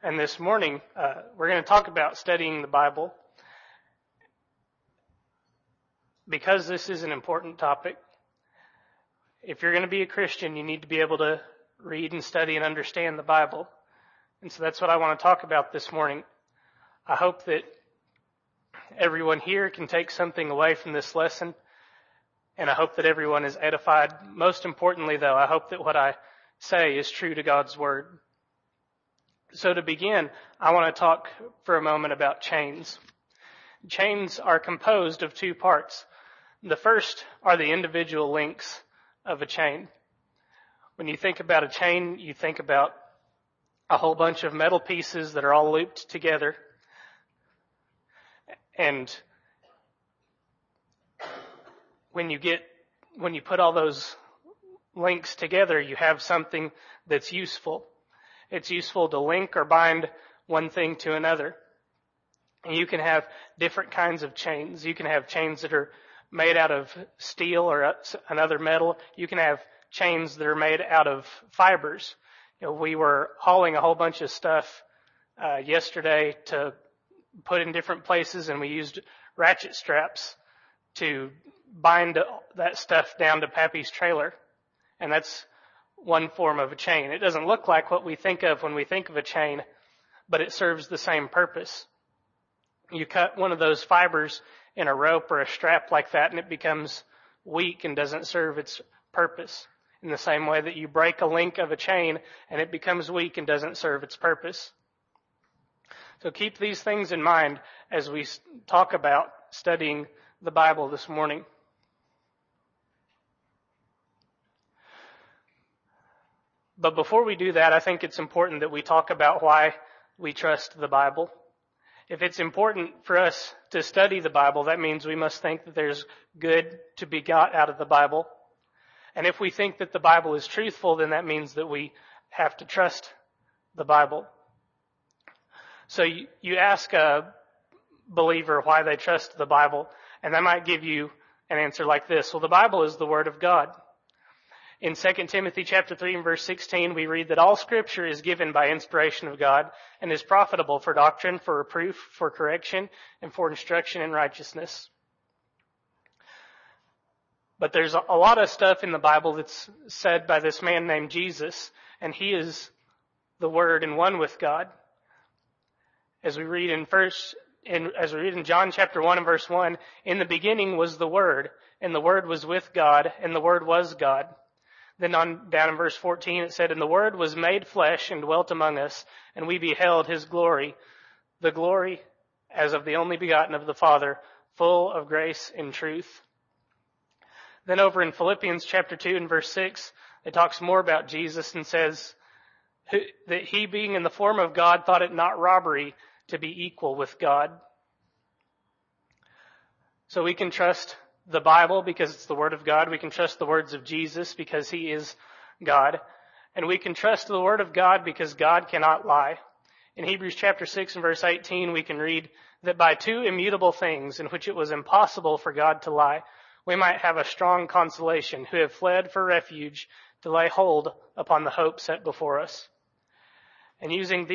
And this morning, we're going to talk about studying the Bible. Because this is an important topic, if you're going to be a Christian, you need to be able to read and study and understand the Bible. And so that's what I want to talk about this morning. I hope that everyone here can take something away from this lesson, and I hope that everyone is edified. Most importantly, though, I hope that what I say is true to God's Word. So to begin, I want to talk for a moment about chains. Chains are composed of two parts. The first are the individual links of a chain. When you think about a chain, you think about a whole bunch of metal pieces that are all looped together. And when you put all those links together, you have something that's useful. It's useful to link or bind one thing to another. And you can have different kinds of chains. You can have chains that are made out of steel or another metal. You can have chains that are made out of fibers. We were hauling a whole bunch of stuff yesterday to put in different places, and we used ratchet straps to bind that stuff down to Pappy's trailer. And that's one form of a chain. It doesn't look like what we think of when we think of a chain, but it serves the same purpose. You cut one of those fibers in a rope or a strap like that, and it becomes weak and doesn't serve its purpose. In the same way that you break a link of a chain, and it becomes weak and doesn't serve its purpose. So keep these things in mind as we talk about studying the Bible this morning. But before we do that, I think it's important that we talk about why we trust the Bible. If it's important for us to study the Bible, that means we must think that there's good to be got out of the Bible. And if we think that the Bible is truthful, then that means that we have to trust the Bible. So you ask a believer why they trust the Bible, and they might give you an answer like this. Well, the Bible is the Word of God. In 2 Timothy chapter 3 and verse 16, we read that all Scripture is given by inspiration of God and is profitable for doctrine, for reproof, for correction, and for instruction in righteousness. But there's a lot of stuff in the Bible that's said by this man named Jesus, and he is the Word and one with God. As we read in John chapter 1 and verse 1, in the beginning was the Word, and the Word was with God, and the Word was God. Then on down in verse 14 it said, and the Word was made flesh and dwelt among us, and we beheld His glory, the glory as of the only begotten of the Father, full of grace and truth. Then over in Philippians chapter 2 and verse 6, it talks more about Jesus and says that He, being in the form of God, thought it not robbery to be equal with God. So we can trust the Bible because it's the Word of God. We can trust the words of Jesus because He is God. And we can trust the Word of God because God cannot lie. In Hebrews chapter 6 and verse 18, we can read that by two immutable things in which it was impossible for God to lie, we might have a strong consolation who have fled for refuge to lay hold upon the hope set before us. And using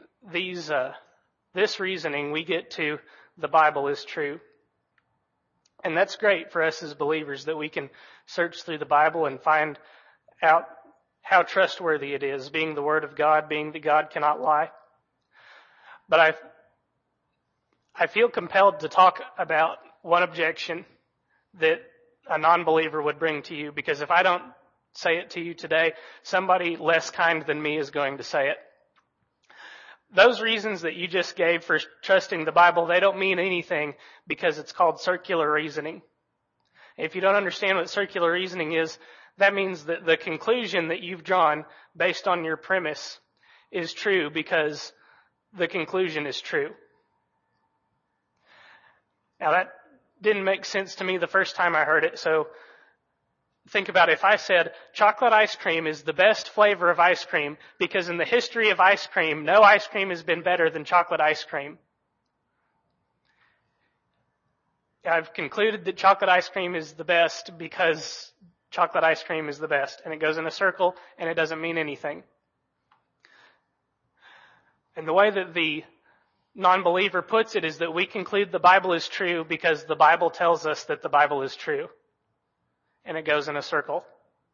this reasoning, we get to the Bible is true. And that's great for us as believers that we can search through the Bible and find out how trustworthy it is, being the Word of God, being that God cannot lie. But I feel compelled to talk about one objection that a non-believer would bring to you, because if I don't say it to you today, somebody less kind than me is going to say it. Those reasons that you just gave for trusting the Bible, they don't mean anything because it's called circular reasoning. If you don't understand what circular reasoning is, that means that the conclusion that you've drawn based on your premise is true because the conclusion is true. Now that didn't make sense to me the first time I heard it, so think about it. If I said chocolate ice cream is the best flavor of ice cream because in the history of ice cream, no ice cream has been better than chocolate ice cream. I've concluded that chocolate ice cream is the best because chocolate ice cream is the best. And it goes in a circle and it doesn't mean anything. And the way that the non-believer puts it is that we conclude the Bible is true because the Bible tells us that the Bible is true. And it goes in a circle.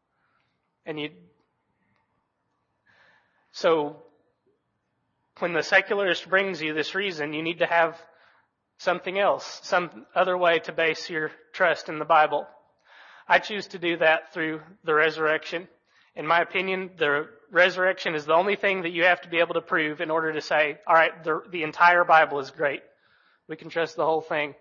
So when the secularist brings you this reason, you need to have something else, some other way to base your trust in the Bible. I choose to do that through the resurrection. In my opinion, the resurrection is the only thing that you have to be able to prove in order to say, all right, the entire Bible is great. We can trust the whole thing.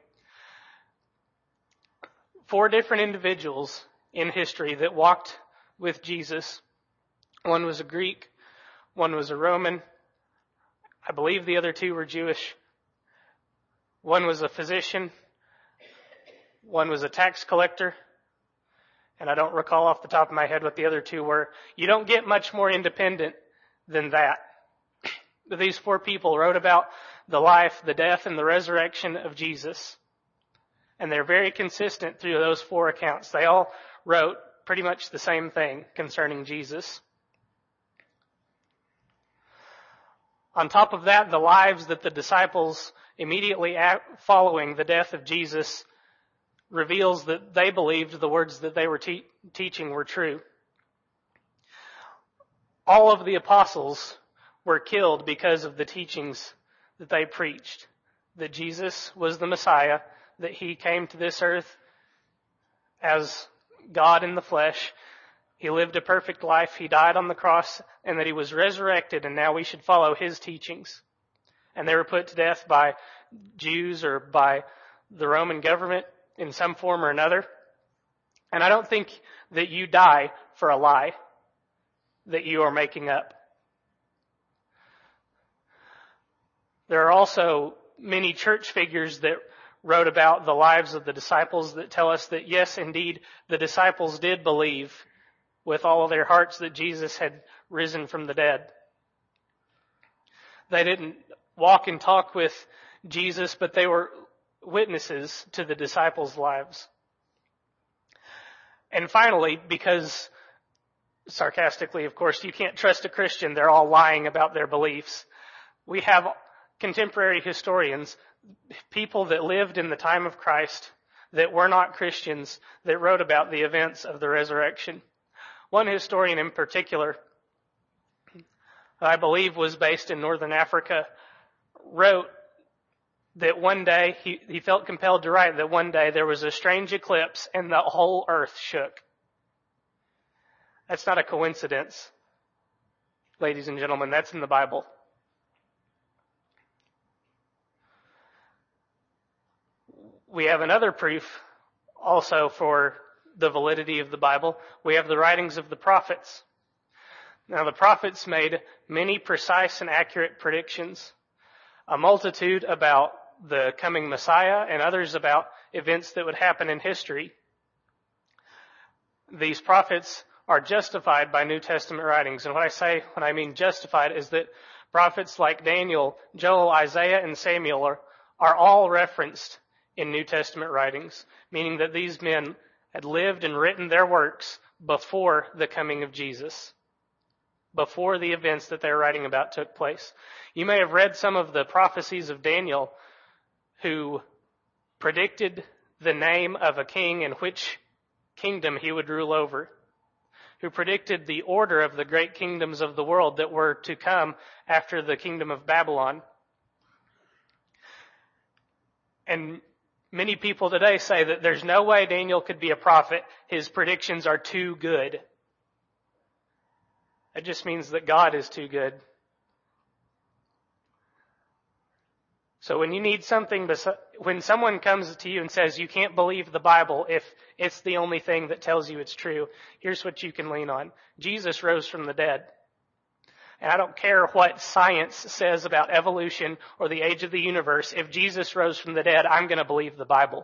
4 different individuals in history that walked with Jesus. One was a Greek, one was a Roman. I believe the other 2 were Jewish. One was a physician. One was a tax collector. And I don't recall off the top of my head what the other 2 were. You don't get much more independent than that. But these 4 people wrote about the life, the death, and the resurrection of Jesus. And they're very consistent through those 4 accounts. They all wrote pretty much the same thing concerning Jesus. On top of that, the lives that the disciples immediately following the death of Jesus reveals that they believed the words that they were teaching were true. All of the apostles were killed because of the teachings that they preached. That Jesus was the Messiah, that he came to this earth as God in the flesh. He lived a perfect life, he died on the cross, and that he was resurrected, and now we should follow his teachings. And they were put to death by Jews or by the Roman government in some form or another. And I don't think that you die for a lie that you are making up. There are also many church figures that wrote about the lives of the disciples that tell us that yes, indeed, the disciples did believe with all of their hearts that Jesus had risen from the dead. They didn't walk and talk with Jesus, but they were witnesses to the disciples' lives. And finally, because, sarcastically, of course, you can't trust a Christian, they're all lying about their beliefs. We have contemporary historians, people that lived in the time of Christ, that were not Christians, that wrote about the events of the resurrection. One historian in particular, I believe was based in northern Africa, wrote that one day, he felt compelled to write that one day there was a strange eclipse and the whole earth shook. That's not a coincidence, ladies and gentlemen. That's in the Bible. We have another proof also for the validity of the Bible. We have the writings of the prophets. Now, the prophets made many precise and accurate predictions, a multitude about the coming Messiah and others about events that would happen in history. These prophets are justified by New Testament writings. And when I mean justified is that prophets like Daniel, Joel, Isaiah, and Samuel are all referenced in New Testament writings, meaning that these men had lived and written their works before the coming of Jesus, before the events that they're writing about took place. You may have read some of the prophecies of Daniel, who predicted the name of a king and which kingdom he would rule over, who predicted the order of the great kingdoms of the world that were to come after the kingdom of Babylon. And many people today say that there's no way Daniel could be a prophet. His predictions are too good. It just means that God is too good. So when you need something, when someone comes to you and says you can't believe the Bible if it's the only thing that tells you it's true, here's what you can lean on. Jesus rose from the dead. And I don't care what science says about evolution or the age of the universe. If Jesus rose from the dead, I'm going to believe the Bible.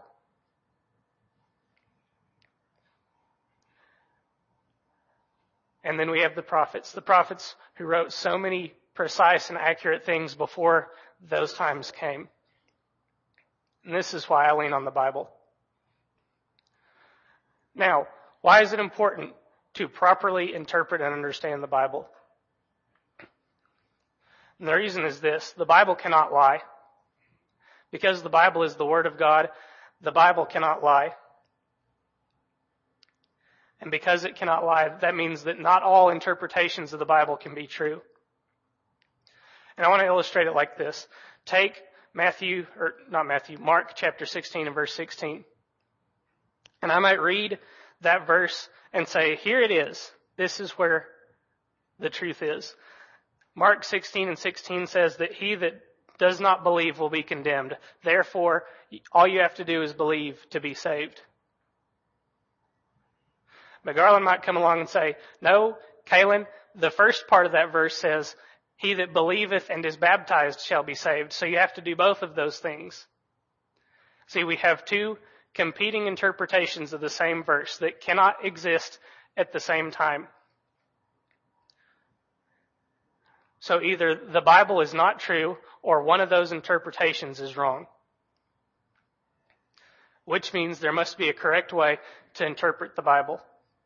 And then we have the prophets who wrote so many precise and accurate things before those times came. And this is why I lean on the Bible. Now, why is it important to properly interpret and understand the Bible? And the reason is this: the Bible cannot lie. Because the Bible is the Word of God, the Bible cannot lie. And because it cannot lie, that means that not all interpretations of the Bible can be true. And I want to illustrate it like this. Take Mark chapter 16 and verse 16. And I might read that verse and say, here it is. This is where the truth is. Mark 16 and 16 says that he that does not believe will be condemned. Therefore, all you have to do is believe to be saved. But Garland might come along and say, no, Kalen, the first part of that verse says, he that believeth and is baptized shall be saved. So you have to do both of those things. See, we have two competing interpretations of the same verse that cannot exist at the same time. So either the Bible is not true or one of those interpretations is wrong. Which means there must be a correct way to interpret the Bible.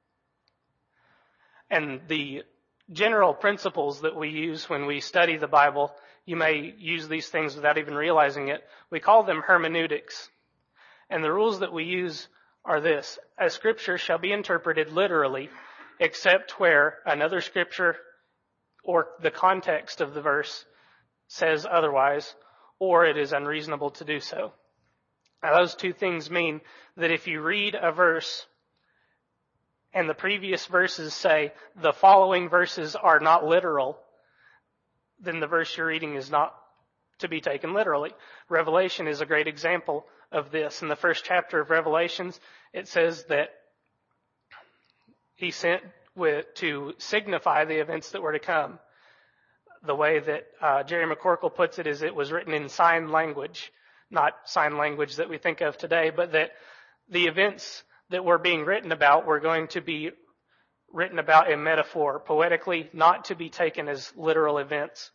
And the general principles that we use when we study the Bible, you may use these things without even realizing it. We call them hermeneutics. And the rules that we use are this: a scripture shall be interpreted literally, except where another scripture or the context of the verse says otherwise, or it is unreasonable to do so. Now, those two things mean that if you read a verse and the previous verses say the following verses are not literal, then the verse you're reading is not to be taken literally. Revelation is a great example of this. In the first chapter of Revelations, it says that he sent to signify the events that were to come. The way that Jerry McCorkle puts it is it was written in sign language, not sign language that we think of today, but that the events that were being written about were going to be written about in metaphor, poetically, not to be taken as literal events.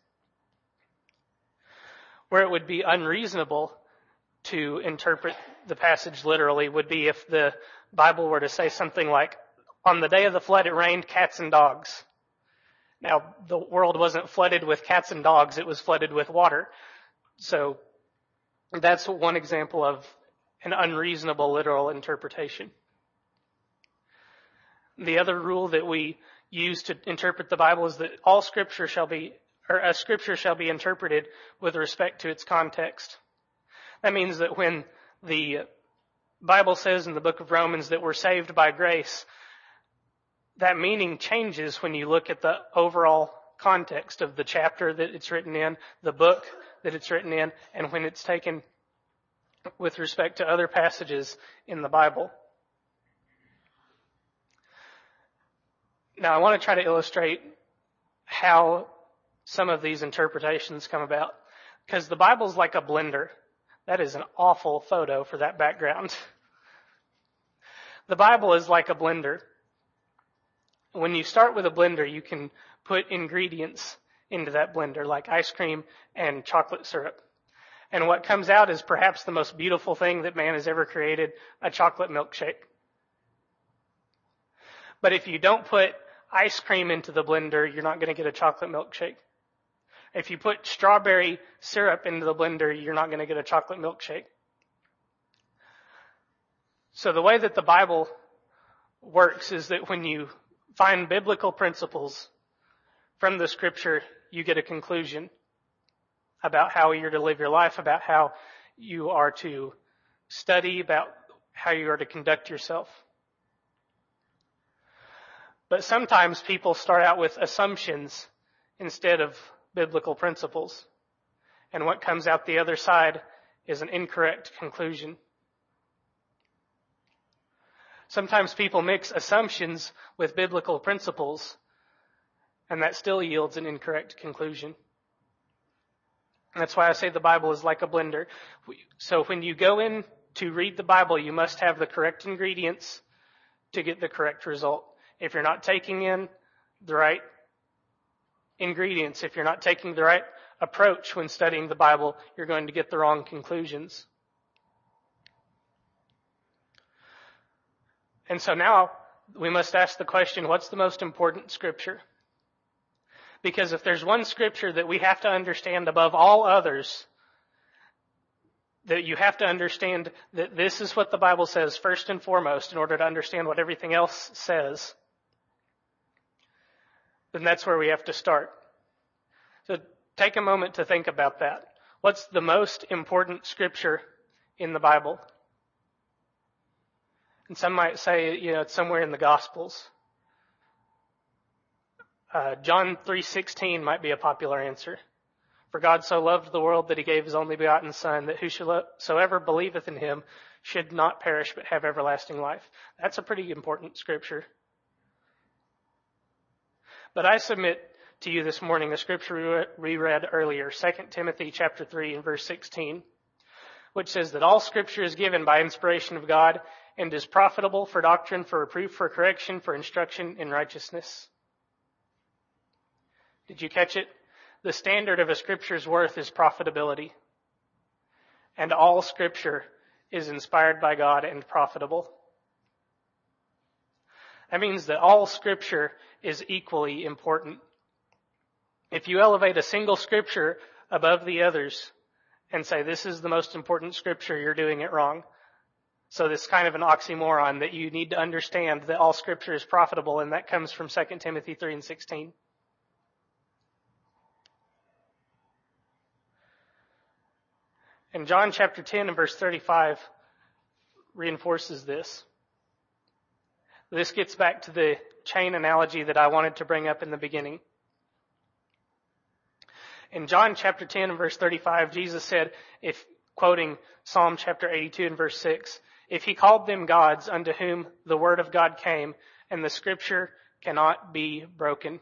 Where it would be unreasonable to interpret the passage literally would be if the Bible were to say something like, on the day of the flood it rained cats and dogs. Now, the world wasn't flooded with cats and dogs, it was flooded with water. So that's one example of an unreasonable literal interpretation. The other rule that we use to interpret the Bible is that a scripture shall be interpreted with respect to its context. That means that when the Bible says in the book of Romans that we're saved by grace, that meaning changes when you look at the overall context of the chapter that it's written in, the book that it's written in, and when it's taken with respect to other passages in the Bible. Now, I want to try to illustrate how some of these interpretations come about, because the Bible's like a blender. That is an awful photo for that background. The Bible is like a blender. When you start with a blender, you can put ingredients into that blender, like ice cream and chocolate syrup. And what comes out is perhaps the most beautiful thing that man has ever created, a chocolate milkshake. But if you don't put ice cream into the blender, you're not going to get a chocolate milkshake. If you put strawberry syrup into the blender, you're not going to get a chocolate milkshake. So the way that the Bible works is that when you find biblical principles from the scripture, you get a conclusion about how you're to live your life, about how you are to study, about how you are to conduct yourself. But sometimes people start out with assumptions instead of biblical principles. And what comes out the other side is an incorrect conclusion. Sometimes people mix assumptions with biblical principles, and that still yields an incorrect conclusion. And that's why I say the Bible is like a blender. So when you go in to read the Bible, you must have the correct ingredients to get the correct result. If you're not taking in the right ingredients, if you're not taking the right approach when studying the Bible, you're going to get the wrong conclusions. And so now we must ask the question, what's the most important scripture? Because if there's one scripture that we have to understand above all others, that you have to understand that this is what the Bible says first and foremost in order to understand what everything else says, then that's where we have to start. So take a moment to think about that. What's the most important scripture in the Bible? And some might say, it's somewhere in the Gospels. John 3:16 might be a popular answer. For God so loved the world that he gave his only begotten Son, that whosoever believeth in him should not perish but have everlasting life. That's a pretty important scripture. But I submit to you this morning the scripture we read earlier, 2 Timothy chapter 3 and verse 16, which says that all scripture is given by inspiration of God and is profitable for doctrine, for reproof, for correction, for instruction in righteousness. Did you catch it? The standard of a scripture's worth is profitability. And all scripture is inspired by God and profitable. That means that all scripture is equally important. If you elevate a single scripture above the others and say this is the most important scripture, you're doing it wrong. So this is kind of an oxymoron that you need to understand that all scripture is profitable, and that comes from 2 Timothy 3 and 16. And John chapter 10 and verse 35 reinforces this. This gets back to the chain analogy that I wanted to bring up in the beginning. In John chapter 10 and verse 35, Jesus said, quoting Psalm chapter 82 and verse 6, if he called them gods unto whom the word of God came, and the scripture cannot be broken.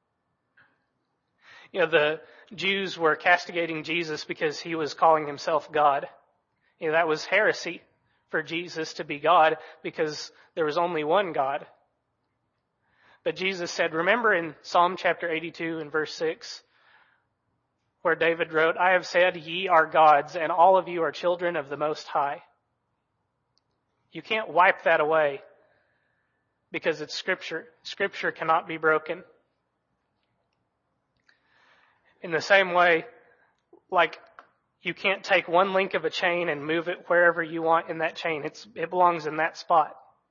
The Jews were castigating Jesus because he was calling himself God. That was heresy for Jesus to be God because there was only one God. But Jesus said, remember in Psalm chapter 82 and verse 6, where David wrote, I have said, ye are gods, and all of you are children of the Most High. You can't wipe that away because it's Scripture. Scripture cannot be broken. In the same way, like you can't take one link of a chain and move it wherever you want in that chain. It belongs in that spot.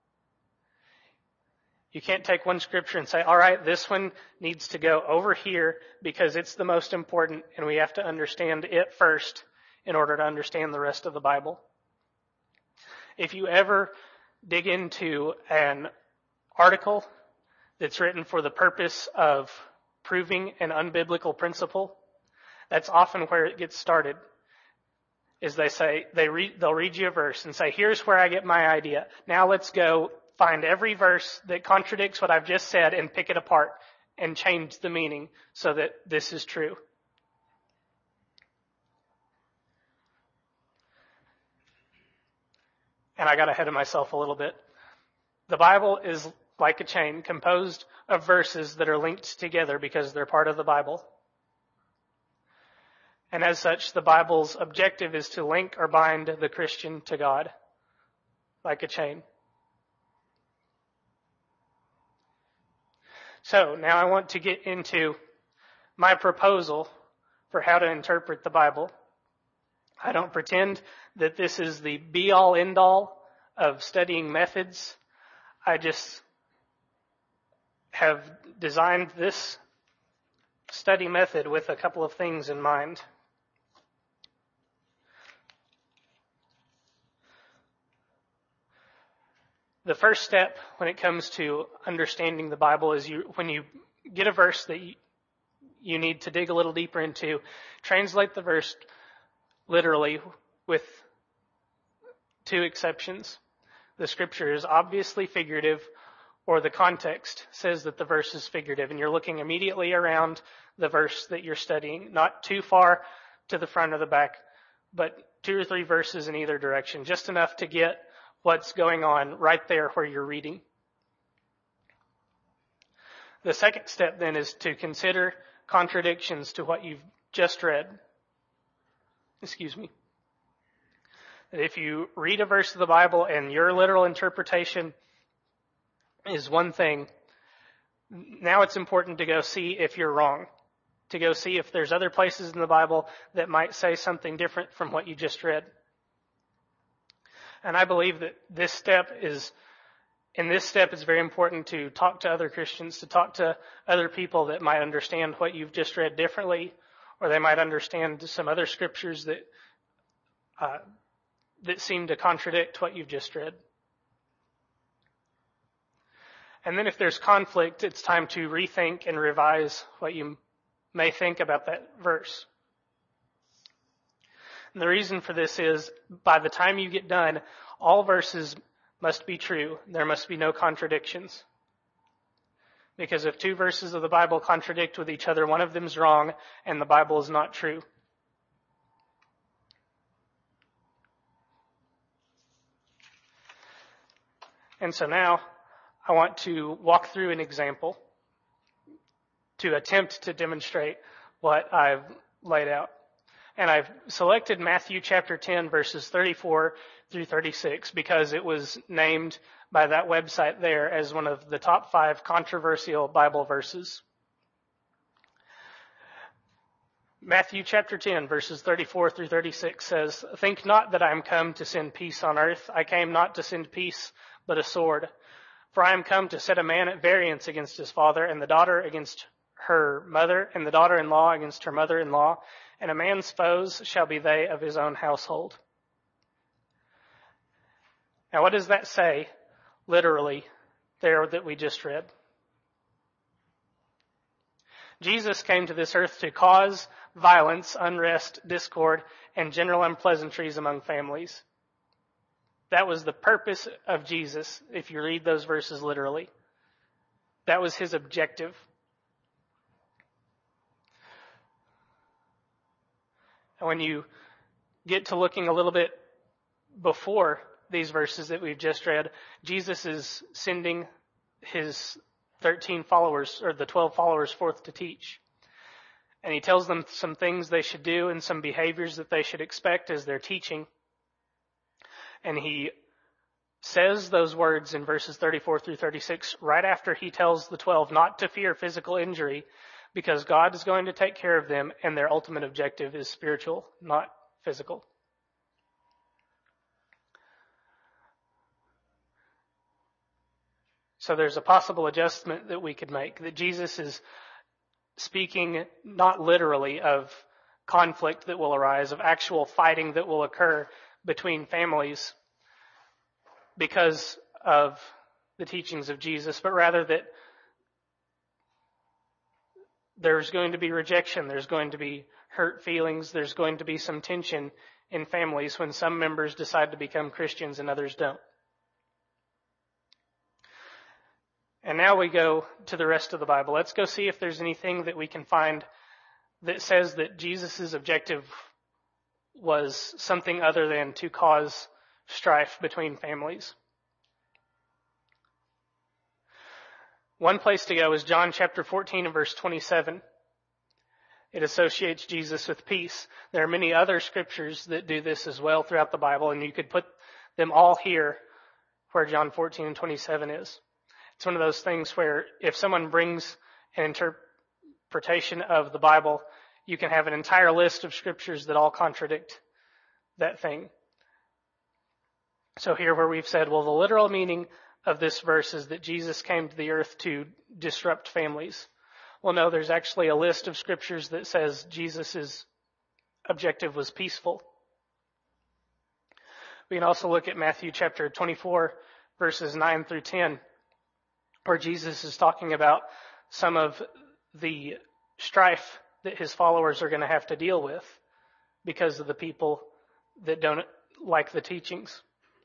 You can't take one scripture and say, all right, this one needs to go over here because it's the most important and we have to understand it first in order to understand the rest of the Bible. If you ever dig into an article that's written for the purpose of proving an unbiblical principle, that's often where it gets started. Is they'll read you a verse and say, here's where I get my idea. Now let's go find every verse that contradicts what I've just said and pick it apart and change the meaning so that this is true. And I got ahead of myself a little bit. The Bible is like a chain composed of verses that are linked together because they're part of the Bible. And as such, the Bible's objective is to link or bind the Christian to God like a chain. So now I want to get into my proposal for how to interpret the Bible. I don't pretend that this is the be-all, end-all of studying methods. I just have designed this study method with a couple of things in mind. The first step when it comes to understanding the Bible is when you get a verse that you need to dig a little deeper into, translate the verse literally with two exceptions. The scripture is obviously figurative, or the context says that the verse is figurative, and you're looking immediately around the verse that you're studying, not too far to the front or the back, but 2 or 3 verses in either direction, just enough to get what's going on right there where you're reading. The second step then is to consider contradictions to what you've just read. That if you read a verse of the Bible and your literal interpretation is one thing, now it's important to go see if you're wrong. to go see if there's other places in the Bible that might say something different from what you just read. And I believe that in this step, it's very important to talk to other Christians, to talk to other people that might understand what you've just read differently, or they might understand some other scriptures that seem to contradict what you've just read. And then if there's conflict, it's time to rethink and revise what you may think about that verse. And the reason for this is, by the time you get done, all verses must be true. There must be no contradictions. Because if two verses of the Bible contradict with each other, one of them's wrong and the Bible is not true. And so now I want to walk through an example to attempt to demonstrate what I've laid out. And I've selected Matthew chapter 10, verses 34 through 36, because it was named by that website there as one of the top 5 controversial Bible verses. Matthew chapter 10, verses 34 through 36 says, "Think not that I am come to send peace on earth. I came not to send peace, but a sword. For I am come to set a man at variance against his father, and the daughter against her mother, and the daughter-in-law against her mother-in-law, and a man's foes shall be they of his own household." Now what does that say, literally, there that we just read? Jesus came to this earth to cause violence, unrest, discord, and general unpleasantries among families. That was the purpose of Jesus, if you read those verses literally. That was his objective. And when you get to looking a little bit before these verses that we've just read, Jesus is sending his 13 followers, or the 12 followers, forth to teach. And he tells them some things they should do and some behaviors that they should expect as they're teaching. And he says those words in verses 34 through 36 right after he tells the 12 not to fear physical injury, because God is going to take care of them, and their ultimate objective is spiritual, not physical. So there's a possible adjustment that we could make, that Jesus is speaking not literally of conflict that will arise, of actual fighting that will occur between families because of the teachings of Jesus, but rather that there's going to be rejection, there's going to be hurt feelings, there's going to be some tension in families when some members decide to become Christians and others don't. And now we go to the rest of the Bible. Let's go see if there's anything that we can find that says that Jesus' objective was something other than to cause strife between families. One place to go is John chapter 14 and verse 27. It associates Jesus with peace. There are many other scriptures that do this as well throughout the Bible, and you could put them all here where John 14 and 27 is. It's one of those things where if someone brings an interpretation of the Bible, you can have an entire list of scriptures that all contradict that thing. So here where we've said, well, the literal meaning of this verse is that Jesus came to the earth to disrupt families. Well, no, there's actually a list of scriptures that says Jesus' objective was peaceful. We can also look at Matthew chapter 24, verses 9 through 10, where Jesus is talking about some of the strife that his followers are going to have to deal with because of the people that don't like the teachings.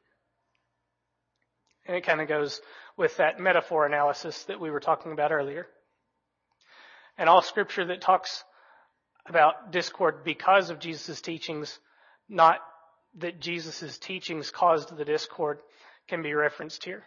And it kind of goes with that metaphor analysis that we were talking about earlier. And all scripture that talks about discord because of Jesus' teachings, not that Jesus' teachings caused the discord, can be referenced here.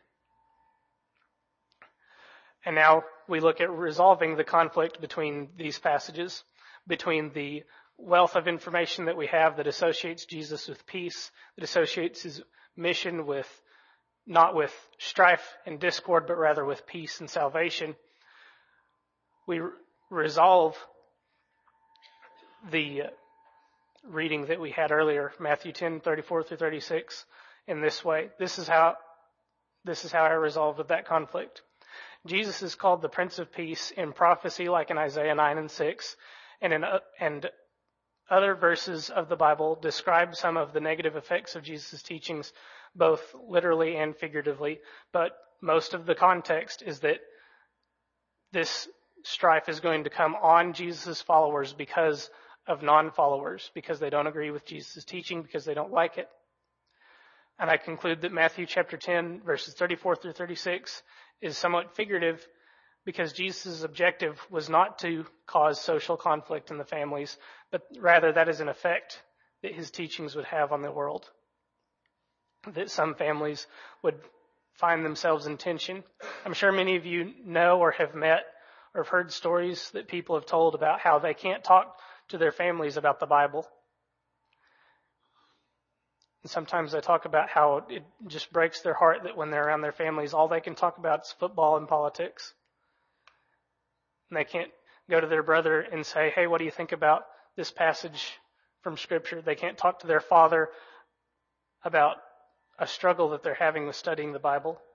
And now we look at resolving the conflict between these passages, between the wealth of information that we have that associates Jesus with peace, that associates his mission with not with strife and discord, but rather with peace and salvation. We resolve the reading that we had earlier, Matthew 10:34 through 36, in this way. This is how I resolved with that conflict. Jesus is called the Prince of Peace in prophecy, like in Isaiah 9 and 6, and other verses of the Bible describe some of the negative effects of Jesus' teachings, both literally and figuratively. But most of the context is that this strife is going to come on Jesus' followers because of non-followers, because they don't agree with Jesus' teaching, because they don't like it. And I conclude that Matthew chapter 10, verses 34 through 36 is somewhat figurative because Jesus' objective was not to cause social conflict in the families, but rather that is an effect that his teachings would have on the world. That some families would find themselves in tension. I'm sure many of you know or have met or have heard stories that people have told about how they can't talk to their families about the Bible. And sometimes they talk about how it just breaks their heart that when they're around their families, all they can talk about is football and politics. And they can't go to their brother and say, hey, what do you think about this passage from Scripture? They can't talk to their father about a struggle that they're having with studying the Bible.